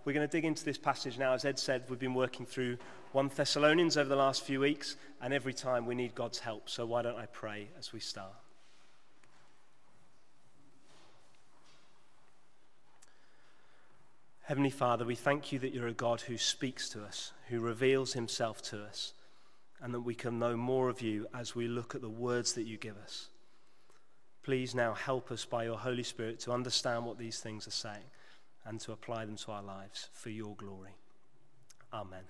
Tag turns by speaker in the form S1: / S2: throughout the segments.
S1: we're going to dig into this passage now. As Ed said, we've been working through 1 Thessalonians over the last few weeks, and every time we need God's help. So why don't I pray as we start? Heavenly Father, we thank you that you're a God who speaks to us, who reveals himself to us, and that we can know more of you as we look at the words that you give us. Please now help us by your Holy Spirit to understand what these things are saying and to apply them to our lives for your glory. Amen.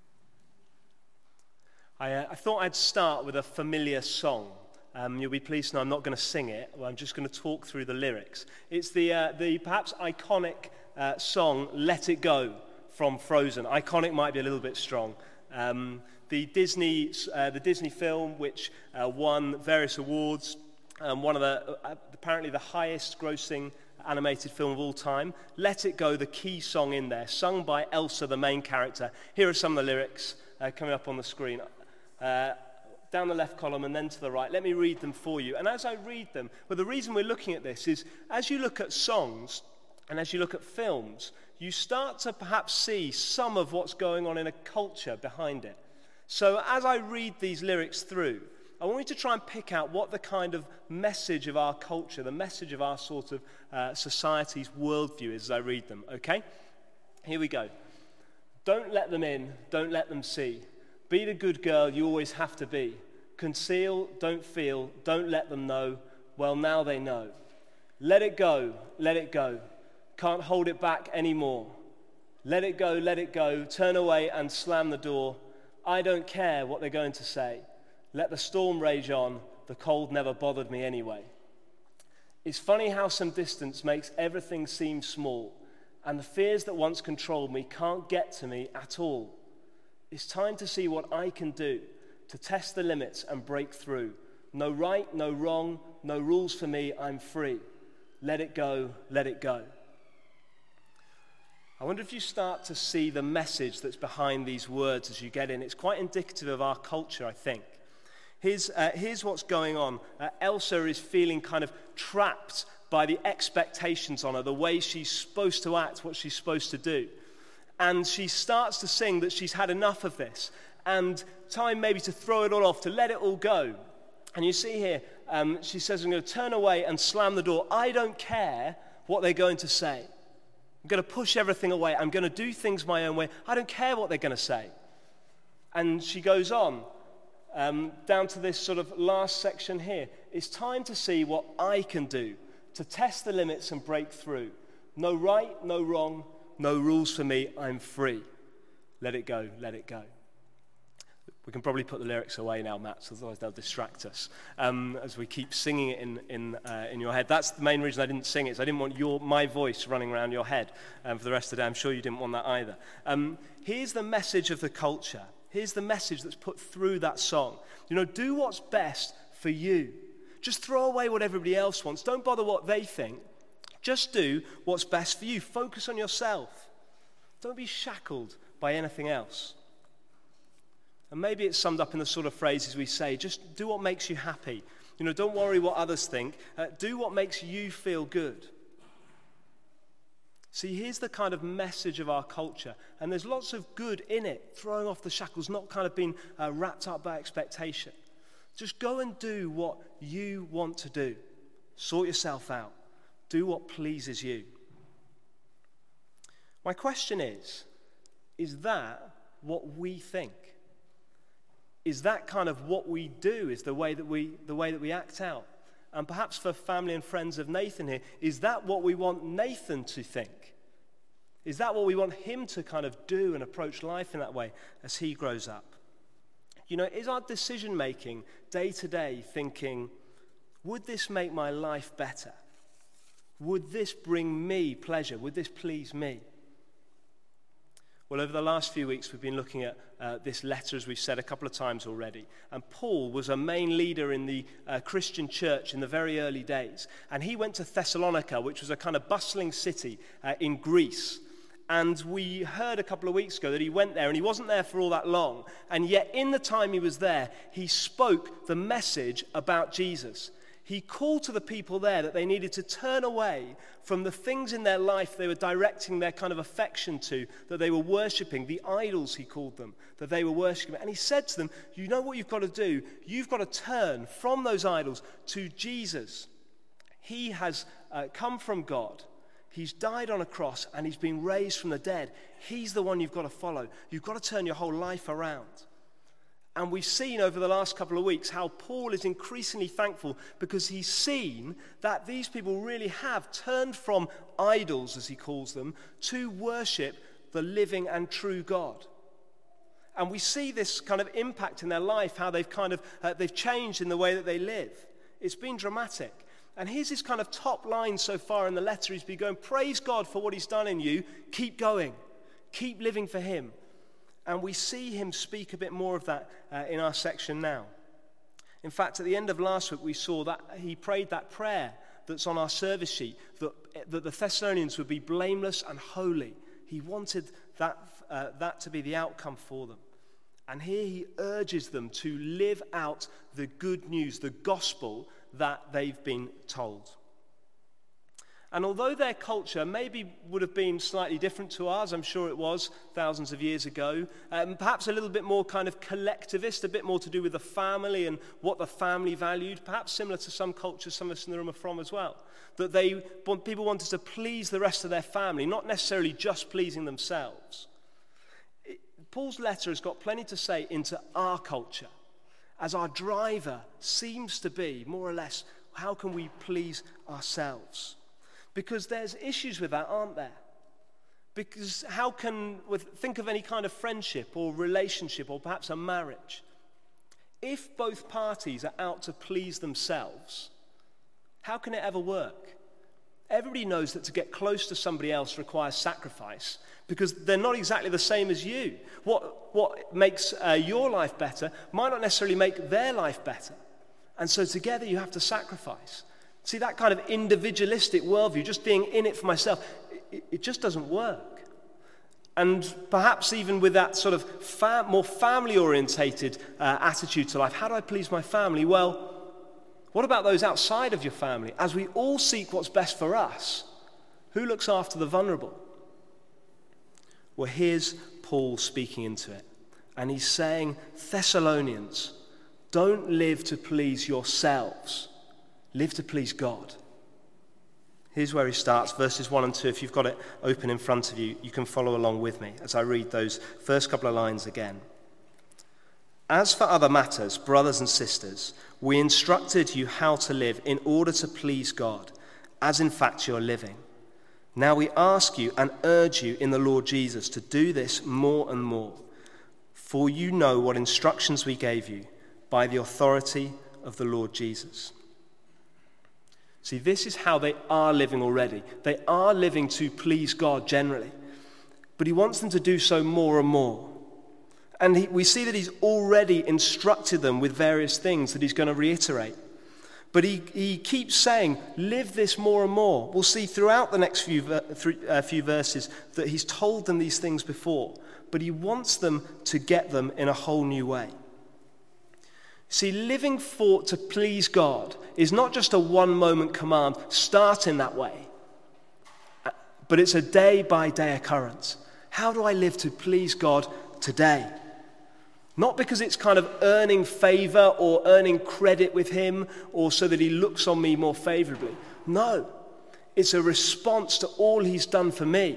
S1: I thought I'd start with a familiar song. You'll be pleased to know I'm not going to sing it. I'm just going to talk through the lyrics. It's the perhaps iconic song "Let It Go" from Frozen. Iconic might be a little bit strong. The Disney film, which won various awards, one of the apparently the highest-grossing animated film of all time. "Let It Go," the key song in there, sung by Elsa, the main character. Here are some of the lyrics coming up on the screen. Down the left column and then to the right. Let me read them for you. And as I read them, well, the reason we're looking at this is as you look at songs and as you look at films, you start to perhaps see some of what's going on in a culture behind it. So as I read these lyrics through, I want you to try and pick out what the kind of message of our culture, the message of our sort of society's worldview is as I read them, okay? Here we go. Don't let them in, don't let them see. Be the good girl you always have to be. Conceal, don't feel, don't let them know. Well, now they know. Let it go, let it go. Can't hold it back anymore. Let it go, turn away and slam the door. I don't care what they're going to say. Let the storm rage on, the cold never bothered me anyway. It's funny how some distance makes everything seem small, and the fears that once controlled me can't get to me at all. It's time to see what I can do to test the limits and break through. No right, no wrong, no rules for me, I'm free. Let it go, let it go. I wonder if you start to see the message that's behind these words as you get in. It's quite indicative of our culture, I think. Here's what's going on. Elsa is feeling kind of trapped by the expectations on her, the way she's supposed to act, what she's supposed to do. And she starts to sing that she's had enough of this, and time maybe to throw it all off, to let it all go. And you see here, she says, I'm going to turn away and slam the door. I don't care what they're going to say. I'm going to push everything away. I'm going to do things my own way. I don't care what they're going to say. And she goes on, down to this sort of last section here. It's time to see what I can do to test the limits and break through. No right, no wrong, no rules for me, I'm free. Let it go, let it go. We can probably put the lyrics away now, Matt, so otherwise they'll distract us as we keep singing it in your head. That's the main reason I didn't sing it, is I didn't want my voice running around your head for the rest of the day. I'm sure you didn't want that either. Here's the message of the culture. Here's the message that's put through that song. You know, do what's best for you. Just throw away what everybody else wants. Don't bother what they think. Just do what's best for you. Focus on yourself. Don't be shackled by anything else. And maybe it's summed up in the sort of phrases we say, just do what makes you happy. You know, don't worry what others think. Do what makes you feel good. See, here's the kind of message of our culture. And there's lots of good in it, throwing off the shackles, not kind of being wrapped up by expectation. Just go and do what you want to do. Sort yourself out. Do what pleases you. My question is that what we think? Is that kind of what we do, is the way that we act out? And perhaps for family and friends of Nathan here, is that what we want Nathan to think? Is that what we want him to kind of do and approach life in that way as he grows up? You know, is our decision making day to day thinking, would this make my life better? Would this bring me pleasure? Would this please me? Well, over the last few weeks, we've been looking at this letter, as we've said a couple of times already. And Paul was a main leader in the Christian church in the very early days. And he went to Thessalonica, which was a kind of bustling city in Greece. And we heard a couple of weeks ago that he went there, and he wasn't there for all that long. And yet, in the time he was there, he spoke the message about Jesus. He called to the people there that they needed to turn away from the things in their life they were directing their kind of affection to, that they were worshipping, the idols, he called them, that they were worshipping. And he said to them, you know what you've got to do? You've got to turn from those idols to Jesus. He has come from God. He's died on a cross and he's been raised from the dead. He's the one you've got to follow. You've got to turn your whole life around. And we've seen over the last couple of weeks how Paul is increasingly thankful because he's seen that these people really have turned from idols, as he calls them, to worship the living and true God. And we see this kind of impact in their life, how they've they've changed in the way that they live. It's been dramatic. And here's his kind of top line so far in the letter. He's been going, praise God for what he's done in you. Keep going. Keep living for him. And we see him speak a bit more of that in our section now. In fact, at the end of last week, we saw that he prayed that prayer that's on our service sheet, that the Thessalonians would be blameless and holy. He wanted that to be the outcome for them. And here he urges them to live out the good news, the gospel that they've been told. And although their culture maybe would have been slightly different to ours, I'm sure it was thousands of years ago, perhaps a little bit more kind of collectivist, a bit more to do with the family and what the family valued, perhaps similar to some cultures some of us in the room are from as well, that people wanted to please the rest of their family, not necessarily just pleasing themselves. Paul's letter has got plenty to say into our culture, as our driver seems to be, more or less, how can we please ourselves? Because there's issues with that, aren't there? Because think of any kind of friendship or relationship or perhaps a marriage. If both parties are out to please themselves, how can it ever work? Everybody knows that to get close to somebody else requires sacrifice because they're not exactly the same as you. What makes your life better might not necessarily make their life better. And so together you have to sacrifice. See, that kind of individualistic worldview, just being in it for myself, it just doesn't work. And perhaps even with that sort of more family-orientated attitude to life, how do I please my family? Well, what about those outside of your family? As we all seek what's best for us, who looks after the vulnerable? Well, here's Paul speaking into it. And he's saying, Thessalonians, don't live to please yourselves. Live to please God. Here's where he starts, verses 1 and 2. If you've got it open in front of you, you can follow along with me as I read those first couple of lines again. As for other matters, brothers and sisters, we instructed you how to live in order to please God, as in fact you're living. Now we ask you and urge you in the Lord Jesus to do this more and more, for you know what instructions we gave you by the authority of the Lord Jesus. See, this is how they are living already. They are living to please God generally. But he wants them to do so more and more. And we see that he's already instructed them with various things that he's going to reiterate. But he keeps saying, live this more and more. We'll see throughout the next few verses that he's told them these things before. But he wants them to get them in a whole new way. See, living to please God is not just a one-moment command, start in that way. But it's a day-by-day occurrence. How do I live to please God today? Not because it's kind of earning favor or earning credit with him or so that he looks on me more favorably. No, it's a response to all he's done for me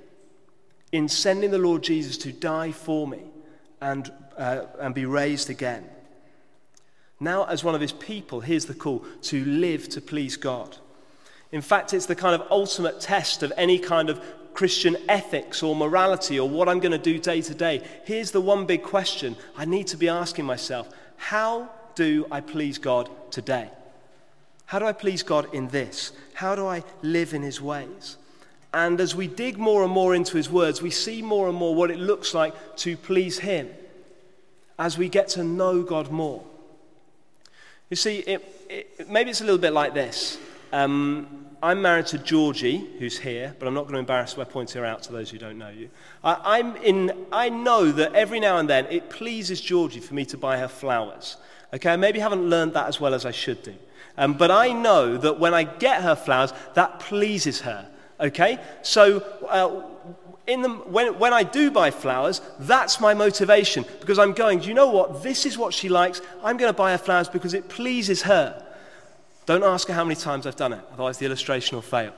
S1: in sending the Lord Jesus to die for me and be raised again. Now, as one of his people, here's the call, to live to please God. In fact, it's the kind of ultimate test of any kind of Christian ethics or morality or what I'm going to do day to day. Here's the one big question I need to be asking myself. How do I please God today? How do I please God in this? How do I live in his ways? And as we dig more and more into his words, we see more and more what it looks like to please him as we get to know God more. You see, maybe it's a little bit like this. I'm married to Georgie, who's here, but I'm not going to embarrass her by pointing her out to those who don't know you. I know that every now and then it pleases Georgie for me to buy her flowers. Okay, I maybe haven't learned that as well as I should do. But I know that when I get her flowers, that pleases her. Okay, so when I do buy flowers, that's my motivation, because I'm going, do you know what? This is what she likes. I'm going to buy her flowers because it pleases her. Don't ask her how many times I've done it, otherwise the illustration will fail.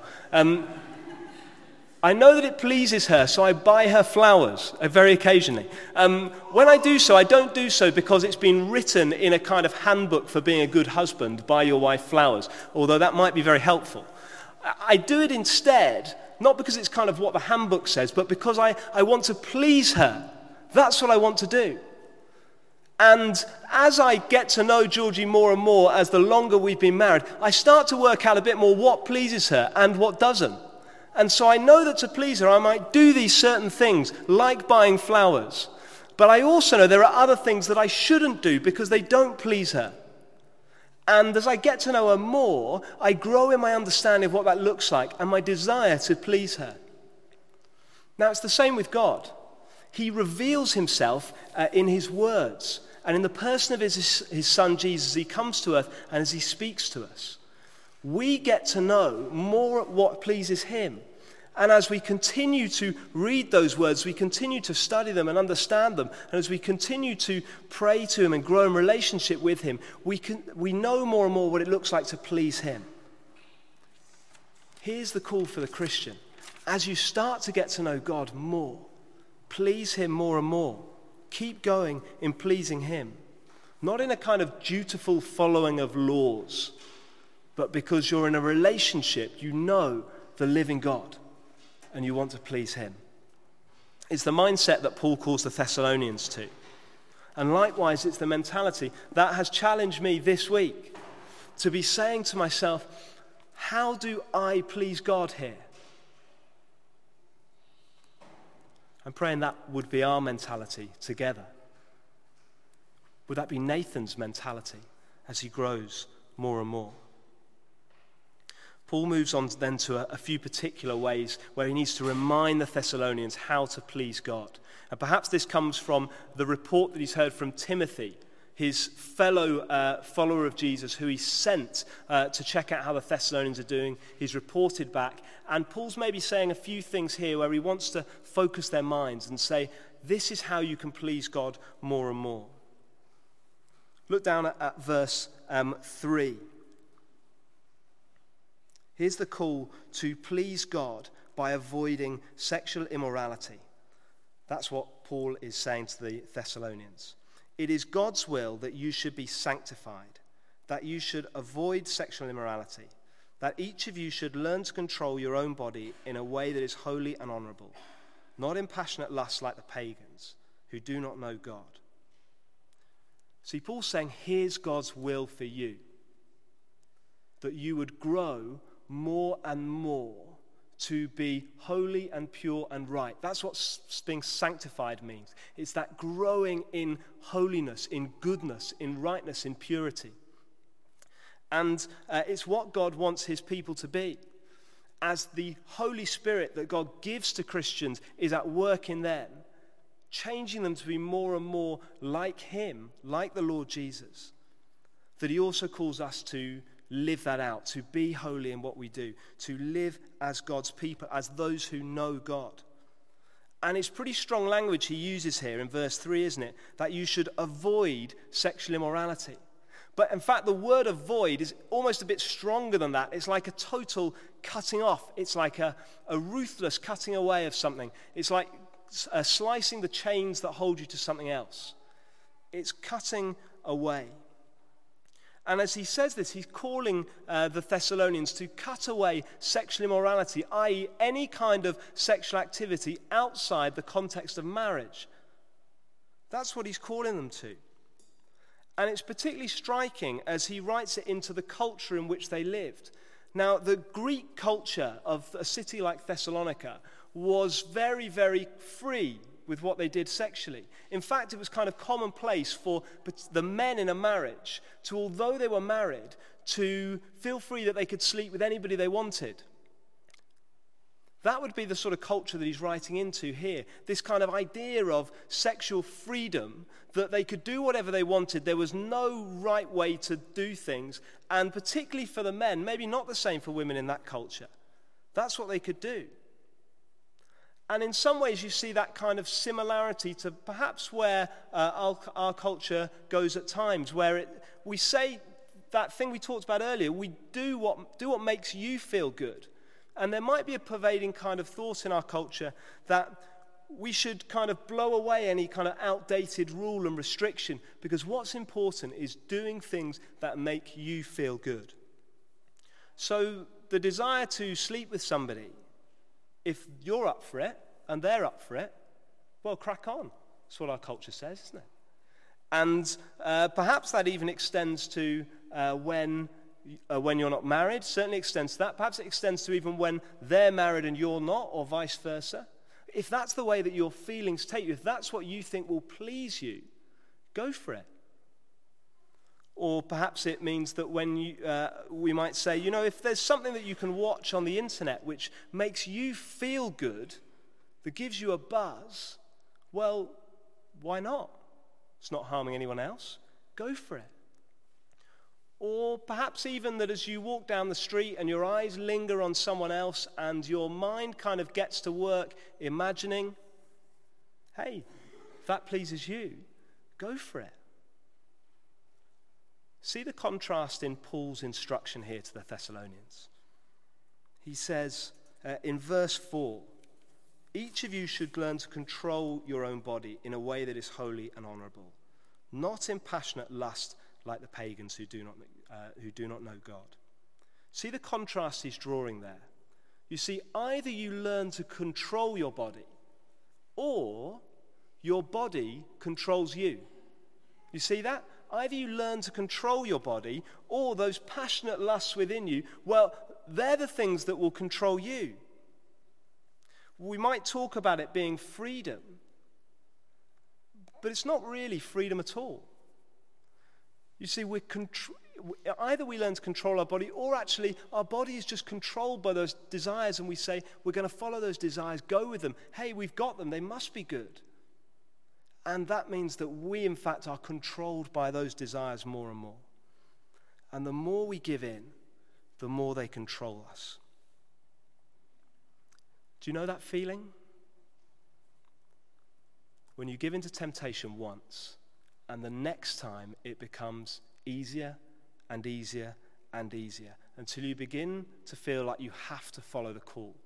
S1: I know that it pleases her, so I buy her flowers very occasionally. When I do so, I don't do so because it's been written in a kind of handbook for being a good husband, buy your wife flowers, although that might be very helpful. I do it instead, not because it's kind of what the handbook says, but because I want to please her. That's what I want to do. And as I get to know Georgie more and more, as the longer we've been married, I start to work out a bit more what pleases her and what doesn't. And so I know that to please her, I might do these certain things, like buying flowers. But I also know there are other things that I shouldn't do because they don't please her. And as I get to know her more, I grow in my understanding of what that looks like and my desire to please her. Now, it's the same with God. He reveals himself in his words and in the person of his son Jesus. He comes to earth and as he speaks to us, we get to know more what pleases him. And as we continue to read those words, we continue to study them and understand them, and as we continue to pray to him and grow in relationship with him, we know more and more what it looks like to please him. Here's the call for the Christian. As you start to get to know God more, please him more and more. Keep going in pleasing him. Not in a kind of dutiful following of laws, but because you're in a relationship, you know the living God, and you want to please him. It's the mindset that Paul calls the Thessalonians to. And likewise, it's the mentality that has challenged me this week to be saying to myself, how do I please God here? I'm praying that would be our mentality together. Would that be Nathan's mentality as he grows more and more? Paul moves on then to a few particular ways where he needs to remind the Thessalonians how to please God. And perhaps this comes from the report that he's heard from Timothy, his fellow follower of Jesus, who he sent to check out how the Thessalonians are doing. He's reported back. And Paul's maybe saying a few things here where he wants to focus their minds and say, this is how you can please God more and more. Look down at verse 3. Here's the call to please God by avoiding sexual immorality. That's what Paul is saying to the Thessalonians. It is God's will that you should be sanctified, that you should avoid sexual immorality, that each of you should learn to control your own body in a way that is holy and honorable, not in passionate lust like the pagans who do not know God. See, Paul's saying, here's God's will for you, that you would grow more and more to be holy and pure and right. That's what being sanctified means. It's that growing in holiness, in goodness, in rightness, in purity. And it's what God wants his people to be. As the Holy Spirit that God gives to Christians is at work in them, changing them to be more and more like him, like the Lord Jesus, that he also calls us to live that out, to be holy in what we do, to live as God's people, as those who know God. And it's pretty strong language he uses here in verse 3, isn't it? That you should avoid sexual immorality. But in fact, the word avoid is almost a bit stronger than that. It's like a total cutting off. It's like a ruthless cutting away of something. It's like slicing the chains that hold you to something else. It's cutting away. And as he says this, he's calling the Thessalonians to cut away sexual immorality, i.e. any kind of sexual activity outside the context of marriage. That's what he's calling them to. And it's particularly striking as he writes it into the culture in which they lived. Now, the Greek culture of a city like Thessalonica was very, very free with what they did sexually. In fact, it was kind of commonplace for the men in a marriage to, although they were married, to feel free that they could sleep with anybody they wanted. That would be the sort of culture that he's writing into here. This kind of idea of sexual freedom, that they could do whatever they wanted. There was no right way to do things. And particularly for the men, maybe not the same for women in that culture. That's what they could do. And in some ways you see that kind of similarity to perhaps where our culture goes at times, where we say that thing we talked about earlier, we do what makes you feel good. And there might be a pervading kind of thought in our culture that we should kind of blow away any kind of outdated rule and restriction, because what's important is doing things that make you feel good. So the desire to sleep with somebody, if you're up for it and they're up for it, well, crack on. That's what our culture says, isn't it? And perhaps that even extends to when you're not married. Certainly extends to that. Perhaps it extends to even when they're married and you're not, or vice versa. If that's the way that your feelings take you, if that's what you think will please you, go for it. Or perhaps it means that when we might say, if there's something that you can watch on the internet which makes you feel good, that gives you a buzz, well, why not? It's not harming anyone else. Go for it. Or perhaps even that as you walk down the street and your eyes linger on someone else and your mind kind of gets to work imagining, hey, if that pleases you, go for it. See the contrast in Paul's instruction here to the Thessalonians. He says in verse 4, each of you should learn to control your own body in a way that is holy and honorable, not in passionate lust like the pagans who do not know God. See the contrast he's drawing there. You see, either you learn to control your body, or your body controls you. You see that? Either you learn to control your body, or those passionate lusts within you, well, they're the things that will control you. We might talk about it being freedom, but it's not really freedom at all. You see, either we learn to control our body, or actually our body is just controlled by those desires, and we say, we're going to follow those desires, go with them. Hey, we've got them, they must be good. And that means that we, in fact, are controlled by those desires more and more. And the more we give in, the more they control us. Do you know that feeling? When you give in to temptation once, and the next time it becomes easier and easier and easier, until you begin to feel like you have to follow the call.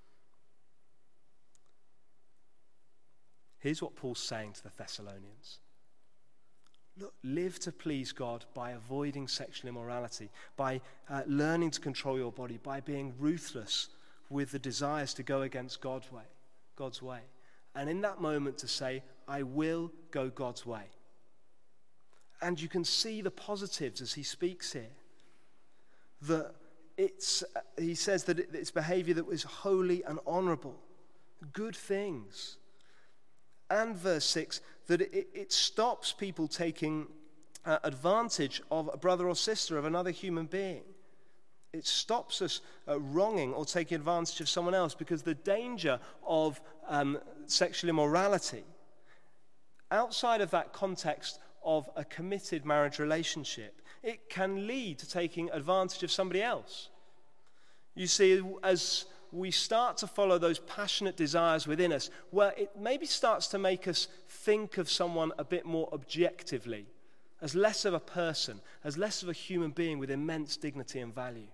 S1: Here's what Paul's saying to the Thessalonians. Look, live to please God by avoiding sexual immorality, by learning to control your body, by being ruthless with the desires to go against God's way. And in that moment to say, I will go God's way. And you can see the positives as he speaks here. That he says that it's behavior that was holy and honorable. Good things. And verse 6, that it stops people taking advantage of a brother or sister, of another human being. It stops us wronging or taking advantage of someone else, because the danger of sexual immorality, outside of that context of a committed marriage relationship, it can lead to taking advantage of somebody else. You see, as we start to follow those passionate desires within us, well, it maybe starts to make us think of someone a bit more objectively, as less of a person, as less of a human being with immense dignity and value.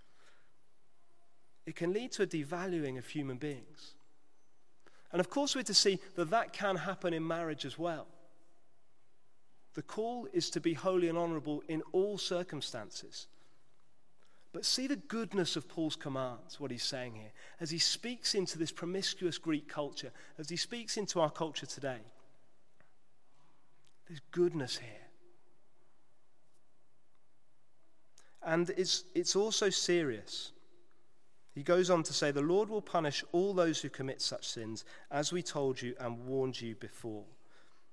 S1: It can lead to a devaluing of human beings. And of course we're to see that that can happen in marriage as well. The call is to be holy and honorable in all circumstances. But see the goodness of Paul's commands, what he's saying here, as he speaks into this promiscuous Greek culture, as he speaks into our culture today. There's goodness here. And it's also serious. He goes on to say, the Lord will punish all those who commit such sins, as we told you and warned you before.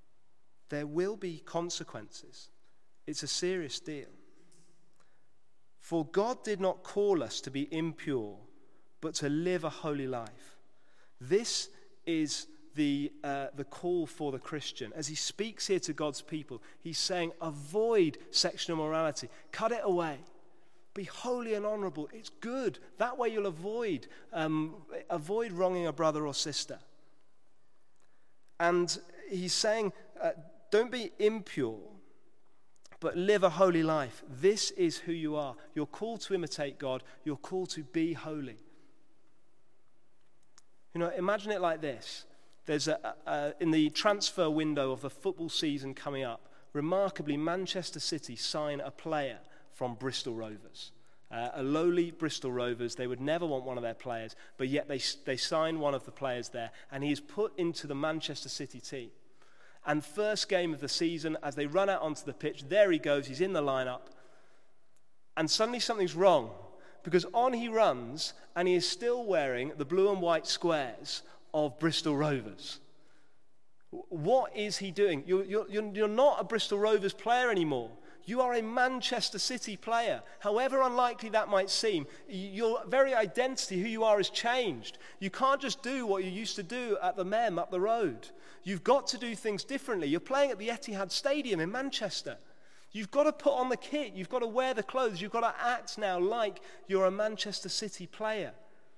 S1: There will be consequences. It's a serious deal. For God did not call us to be impure, but to live a holy life. This is the call for the Christian. As he speaks here to God's people, he's saying, avoid sexual immorality. Cut it away. Be holy and honorable. It's good. That way you'll avoid wronging a brother or sister. And he's saying, don't be impure, but live a holy life. This is who you are. You're called to imitate God. You're called to be holy. You know, imagine it like this. There's in the transfer window of the football season coming up, remarkably, Manchester City sign a player from Bristol Rovers. A lowly Bristol Rovers. They would never want one of their players, but yet they sign one of the players there, and he is put into the Manchester City team. And first game of the season, as they run out onto the pitch, there he goes, he's in the lineup, and suddenly something's wrong, because on he runs, and he is still wearing the blue and white squares of Bristol Rovers. What is he doing? You're not a Bristol Rovers player anymore. You are a Manchester City player. However unlikely that might seem, your very identity, who you are, has changed. You can't just do what you used to do at the Mem up the road. You've got to do things differently. You're playing at the Etihad Stadium in Manchester. You've got to put on the kit. You've got to wear the clothes. You've got to act now like you're a Manchester City player.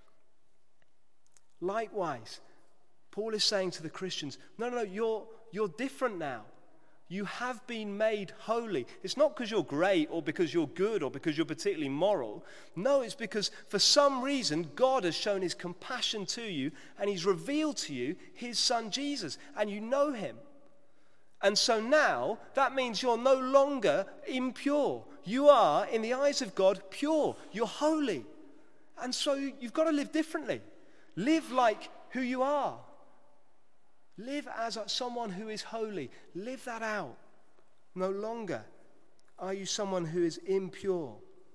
S1: Likewise, Paul is saying to the Christians, no, you're different now. You have been made holy. It's not because you're great or because you're good or because you're particularly moral. No, it's because for some reason God has shown his compassion to you and he's revealed to you his son Jesus, and you know him. And so now that means you're no longer impure. You are, in the eyes of God, pure. You're holy. And so you've got to live differently. Live like who you are. Live as someone who is holy. Live that out. No longer are you someone who is impure.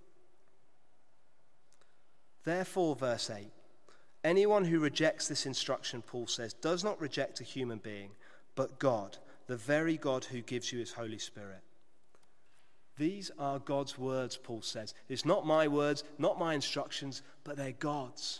S1: Therefore, verse 8, anyone who rejects this instruction, Paul says, does not reject a human being, but God, the very God who gives you his Holy Spirit. These are God's words, Paul says. It's not my words, not my instructions, but they're God's.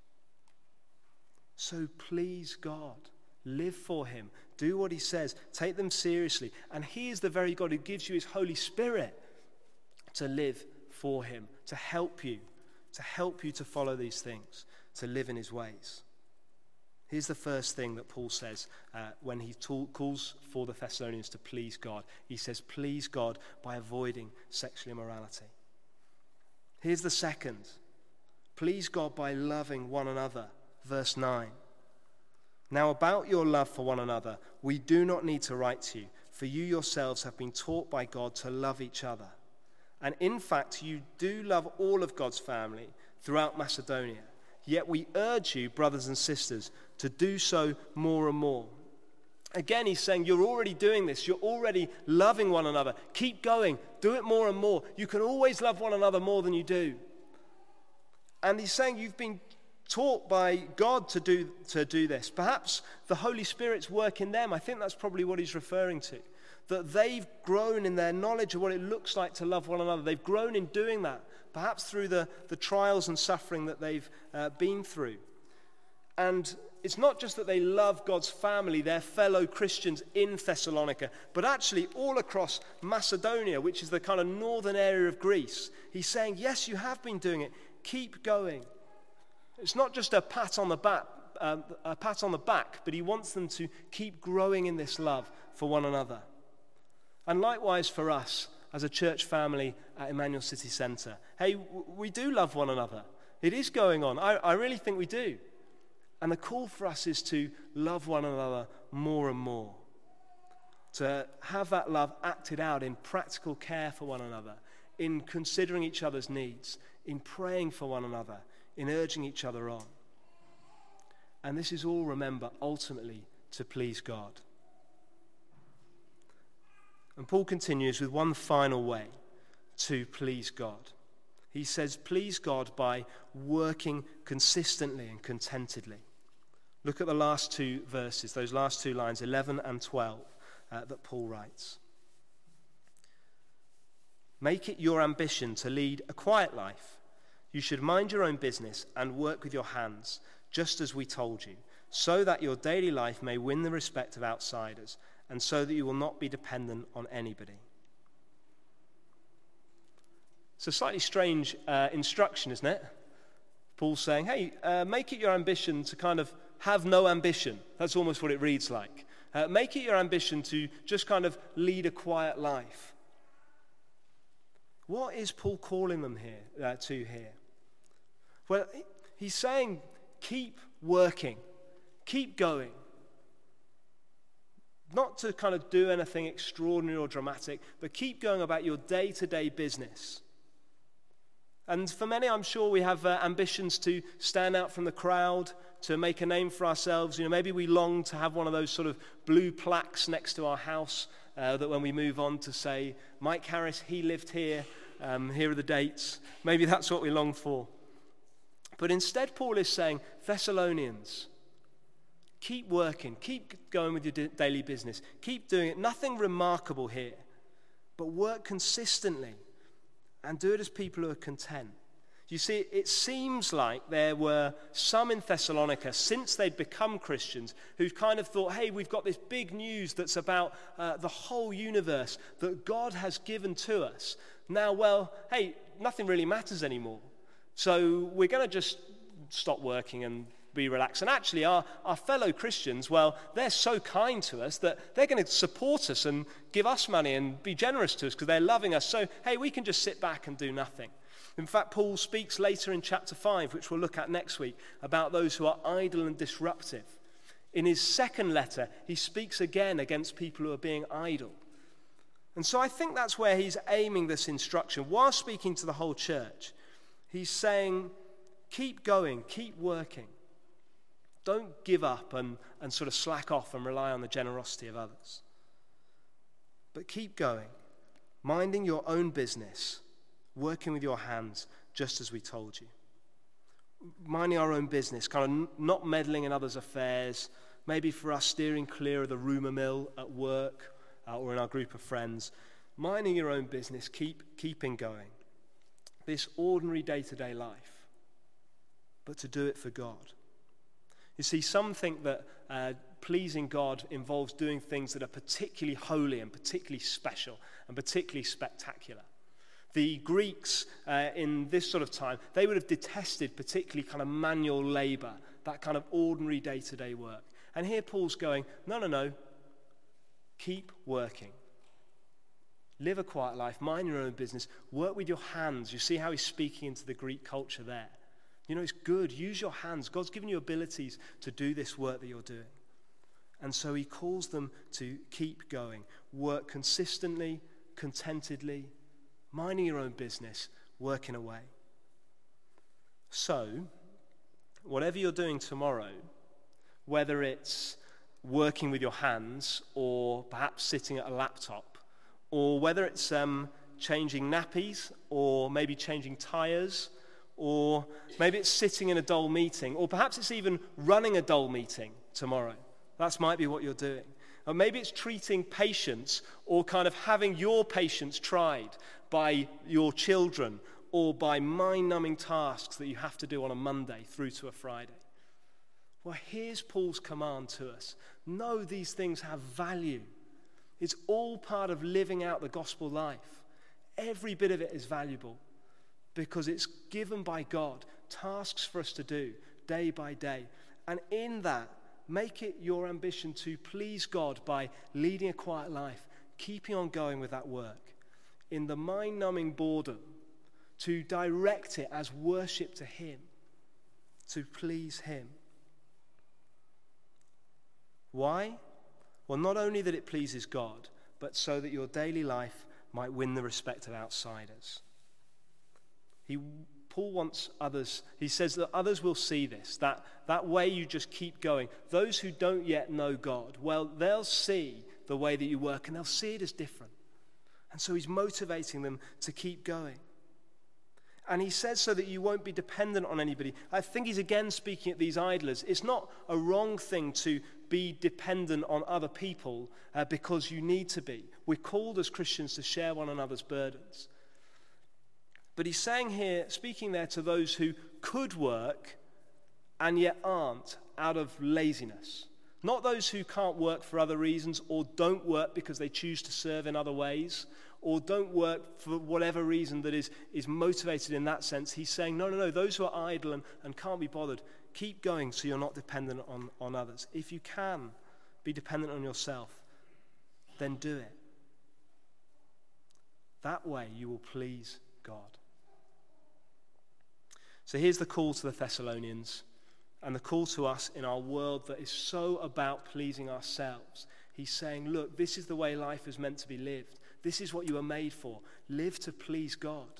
S1: So please God. Live for him. Do what he says. Take them seriously. And he is the very God who gives you his Holy Spirit to live for him, to help you to follow these things, to live in his ways. Here's the first thing that Paul says when he calls for the Thessalonians to please God. He says, please God by avoiding sexual immorality. Here's the second. Please God by loving one another. Verse 9. Now about your love for one another, we do not need to write to you, for you yourselves have been taught by God to love each other. And in fact, you do love all of God's family throughout Macedonia. Yet we urge you, brothers and sisters, to do so more and more. Again, he's saying you're already doing this. You're already loving one another. Keep going. Do it more and more. You can always love one another more than you do. And he's saying you've been taught by God to do this. Perhaps the Holy Spirit's work in them. I think that's probably what he's referring to. That they've grown in their knowledge of what it looks like to love one another. They've grown in doing that, perhaps through the trials and suffering that they've been through. And it's not just that they love God's family, their fellow Christians in Thessalonica, but actually all across Macedonia, which is the kind of northern area of Greece. He's saying, yes, you have been doing it. Keep going. It's not just a pat on the back, but he wants them to keep growing in this love for one another. And likewise for us as a church family at Emmanuel City Centre. Hey, we do love one another. It is going on. I really think we do. And the call for us is to love one another more and more. To have that love acted out in practical care for one another, in considering each other's needs, in praying for one another, in urging each other on. And this is all, remember, ultimately to please God. And Paul continues with one final way to please God. He says, please God by working consistently and contentedly. Look at the last two verses, those last two lines, 11 and 12, that Paul writes. Make it your ambition to lead a quiet life. You should mind your own business and work with your hands, just as we told you, so that your daily life may win the respect of outsiders, and so that you will not be dependent on anybody. It's a slightly strange instruction, isn't it? Paul's saying, hey, make it your ambition to kind of have no ambition. That's almost what it reads like. Make it your ambition to just kind of lead a quiet life. What is Paul calling them here? Well, he's saying, keep working, keep going. Not to kind of do anything extraordinary or dramatic, but keep going about your day-to-day business. And for many, I'm sure we have ambitions to stand out from the crowd, to make a name for ourselves. Maybe we long to have one of those sort of blue plaques next to our house that when we move on to say, Mike Harris, he lived here, here are the dates. Maybe that's what we long for. But instead, Paul is saying, Thessalonians, keep working, keep going with your daily business, keep doing it. Nothing remarkable here, but work consistently and do it as people who are content. You see, it seems like there were some in Thessalonica, since they'd become Christians, who kind of thought, hey, we've got this big news that's about the whole universe that God has given to us. Now, well, hey, nothing really matters anymore. So we're going to just stop working and be relaxed. And actually, our fellow Christians, well, they're so kind to us that they're going to support us and give us money and be generous to us because they're loving us. So, hey, we can just sit back and do nothing. In fact, Paul speaks later in chapter 5, which we'll look at next week, about those who are idle and disruptive. In his second letter, he speaks again against people who are being idle. And so I think that's where he's aiming this instruction. While speaking to the whole church, he's saying, keep going, keep working. Don't give up and sort of slack off and rely on the generosity of others. But keep going, minding your own business, working with your hands, just as we told you. Minding our own business, kind of not meddling in others' affairs, maybe for us steering clear of the rumor mill at work or in our group of friends. Minding your own business, keeping going. This ordinary day-to-day life, but to do it for God. You see, some think that pleasing God involves doing things that are particularly holy and particularly special and particularly spectacular. The Greeks in this sort of time, they would have detested particularly kind of manual labor, that kind of ordinary day-to-day work. And here Paul's going, no, keep working. Live a quiet life, mind your own business, work with your hands. You see how he's speaking into the Greek culture there. It's good. Use your hands. God's given you abilities to do this work that you're doing. And so he calls them to keep going. Work consistently, contentedly, minding your own business, working away. So, whatever you're doing tomorrow, whether it's working with your hands or perhaps sitting at a laptop, or whether it's changing nappies or maybe changing tires, or maybe it's sitting in a dull meeting, or perhaps it's even running a dull meeting tomorrow. That might be what you're doing. Or maybe it's treating patients or kind of having your patients tried by your children or by mind-numbing tasks that you have to do on a Monday through to a Friday. Well, here's Paul's command to us. Know these things have value. It's all part of living out the gospel life. Every bit of it is valuable because it's given by God, tasks for us to do day by day. And in that, make it your ambition to please God by leading a quiet life, keeping on going with that work. In the mind-numbing boredom, to direct it as worship to Him, to please Him. Why? Well, not only that it pleases God, but so that your daily life might win the respect of outsiders. Paul wants others, he says that others will see this, that way you just keep going. Those who don't yet know God, well, they'll see the way that you work and they'll see it as different. And so he's motivating them to keep going. And he says so that you won't be dependent on anybody. I think he's again speaking at these idlers. It's not a wrong thing to be dependent on other people because you need to be. We're called as Christians to share one another's burdens. But he's saying here, speaking there to those who could work and yet aren't out of laziness. Not those who can't work for other reasons or don't work because they choose to serve in other ways or don't work for whatever reason that is motivated in that sense. He's saying, no, those who are idle and can't be bothered, keep going so you're not dependent on others. If you can be dependent on yourself, then do it. That way you will please God. So here's the call to the Thessalonians and the call to us in our world that is so about pleasing ourselves. He's saying, look, this is the way life is meant to be lived. This is what you were made for. Live to please God.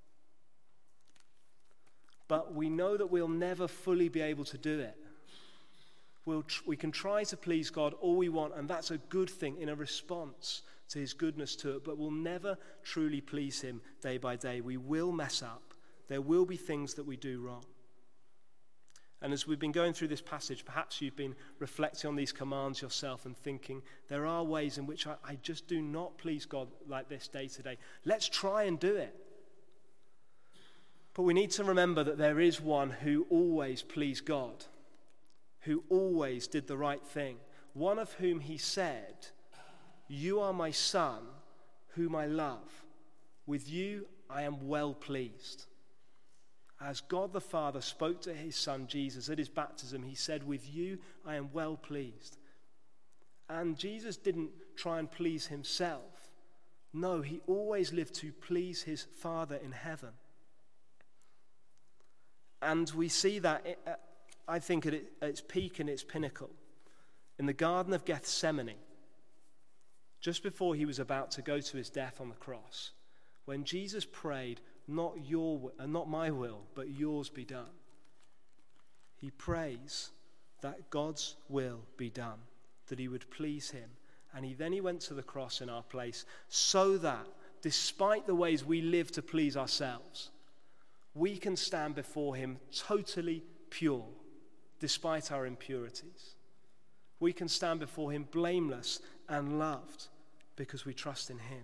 S1: But we know that we'll never fully be able to do it. We can try to please God all we want, and that's a good thing in a response to his goodness to it, but we'll never truly please him day by day. We will mess up. There will be things that we do wrong. And as we've been going through this passage, perhaps you've been reflecting on these commands yourself and thinking, there are ways in which I just do not please God like this day to day. Let's try and do it. But we need to remember that there is one who always pleased God, who always did the right thing, one of whom he said, "You are my son, whom I love. With you I am well pleased." As God the Father spoke to his son Jesus at his baptism, he said, "With you I am well pleased." And Jesus didn't try and please himself. No, he always lived to please his Father in heaven. And we see that, I think, at its peak and its pinnacle in the Garden of Gethsemane, just before he was about to go to his death on the cross, when Jesus prayed, not my will, but yours be done. He prays that God's will be done, that he would please him. And he went to the cross in our place so that, despite the ways we live to please ourselves, we can stand before him totally pure, despite our impurities. We can stand before him blameless and loved because we trust in him.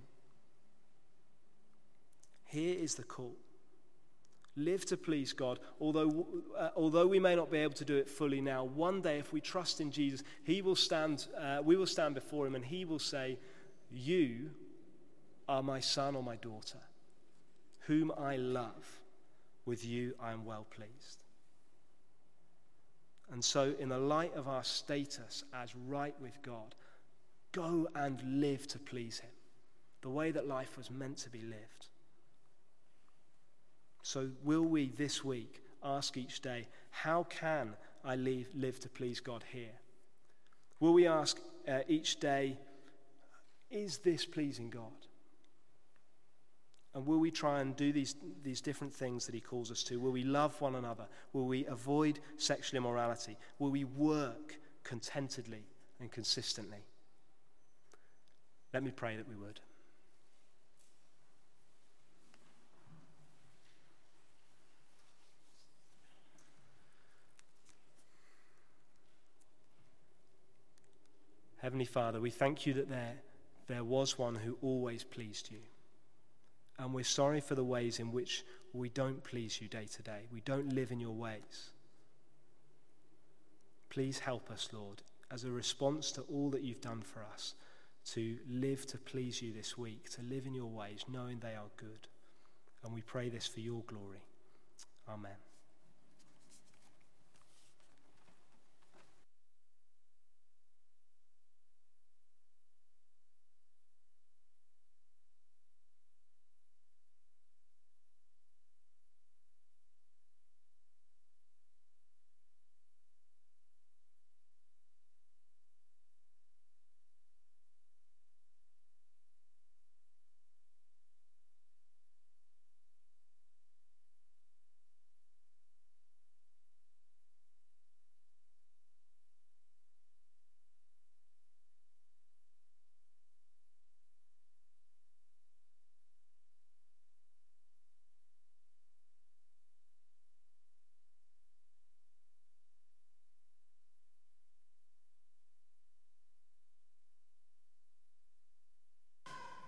S1: Here is the call. Live to please God. Although we may not be able to do it fully now, one day if we trust in Jesus, we will stand before him and he will say, "You are my son or my daughter, whom I love. With you I am well pleased." And so in the light of our status as right with God, go and live to please him, the way that life was meant to be lived. So will we this week ask each day, how can I live to please God here? Will we ask each day, is this pleasing God? And will we try and do these different things that he calls us to? Will we love one another? Will we avoid sexual immorality? Will we work contentedly and consistently? Let me pray that we would. Heavenly Father, we thank you that there was one who always pleased you. And we're sorry for the ways in which we don't please you day to day. We don't live in your ways. Please help us, Lord, as a response to all that you've done for us, to live to please you this week, to live in your ways, knowing they are good. And we pray this for your glory. Amen.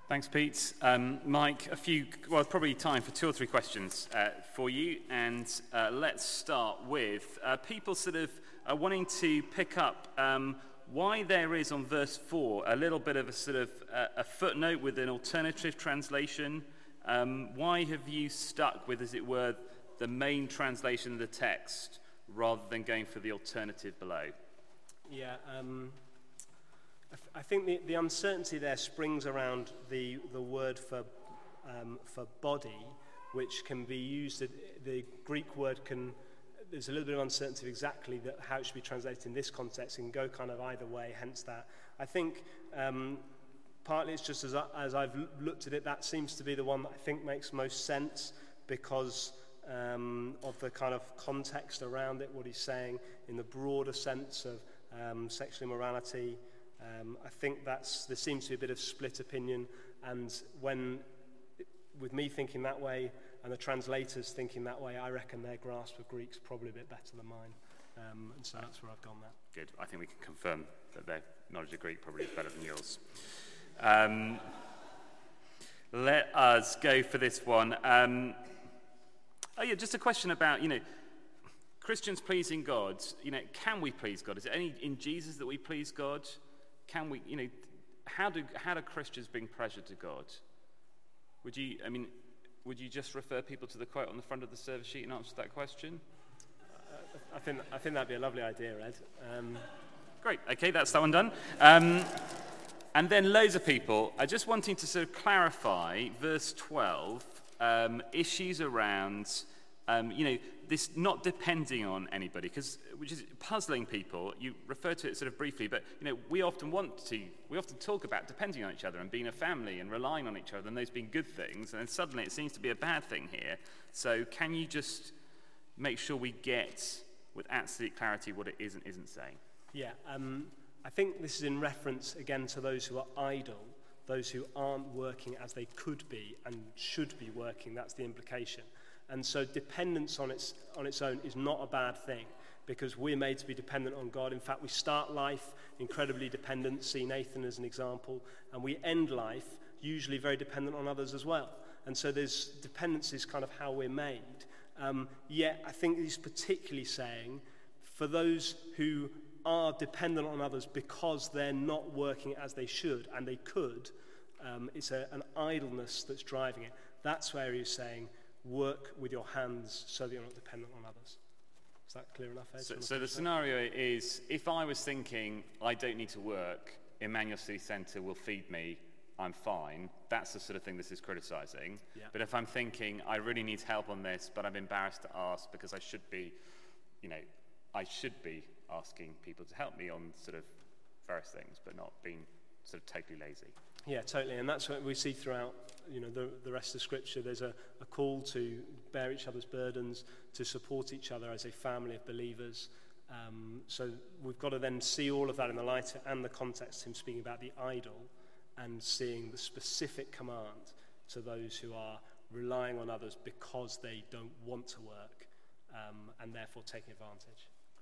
S2: Thanks, Pete. Mike, probably time for 2 or 3 questions for you. And let's start with people sort of wanting to pick up why there is on verse 4 a little bit of a sort of a footnote with an alternative translation. Why have you stuck with, as it were, the main translation of the text rather than going for the alternative below?
S1: Yeah, I think the uncertainty there springs around the word for body, which can be used. The Greek word there's a little bit of uncertainty of exactly how it should be translated in this context. It can go kind of either way, hence that. I think partly it's just as I've looked at it, that seems to be the one that I think makes most sense because of the kind of context around it, what he's saying in the broader sense of sexual immorality. I think there seems to be a bit of split opinion, and with me thinking that way and the translators thinking that way, I reckon their grasp of Greek's probably a bit better than mine, and so that's where I've gone there.
S2: Good. I think we can confirm that their knowledge of Greek probably is better than yours. Let us go for this one. Just a question about, Christians pleasing God. Can we please God? Is it only in Jesus that we please God? Can we, how do Christians bring pleasure to God? Would you just refer people to the quote on the front of the service sheet and answer that question?
S1: I think that'd be a lovely idea, Ed.
S2: Great. Okay, that's that one done. And then loads of people are just wanting to sort of clarify verse 12, issues around, this not depending on anybody, which is puzzling people. You refer to it sort of briefly, but we often talk about depending on each other and being a family and relying on each other and those being good things, and then suddenly it seems to be a bad thing here. So can you just make sure we get with absolute clarity what it is and isn't saying?
S1: Yeah, I think this is in reference again to those who are idle, those who aren't working as they could be and should be working. That's the implication. And so dependence on its own is not a bad thing, because we're made to be dependent on God. In fact, we start life incredibly dependent, see Nathan as an example, and we end life usually very dependent on others as well. And so there's dependence is kind of how we're made. Yet I think he's particularly saying for those who are dependent on others because they're not working as they should and they could, it's an idleness that's driving it. That's where he's saying, work with your hands so that you're not dependent on others. Is that clear enough, Ed?
S2: So the scenario is, if I was thinking, I don't need to work, Emmanuel City Centre will feed me, I'm fine, that's the sort of thing this is criticising. Yeah. But if I'm thinking, I really need help on this, but I'm embarrassed to ask because I should be asking people to help me on sort of various things, but not being sort of totally lazy.
S1: Yeah, totally, and that's what we see throughout, the rest of Scripture. There's a call to bear each other's burdens, to support each other as a family of believers. So we've got to then see all of that in the light and the context of him speaking about the idle and seeing the specific command to those who are relying on others because they don't want to work and therefore taking advantage.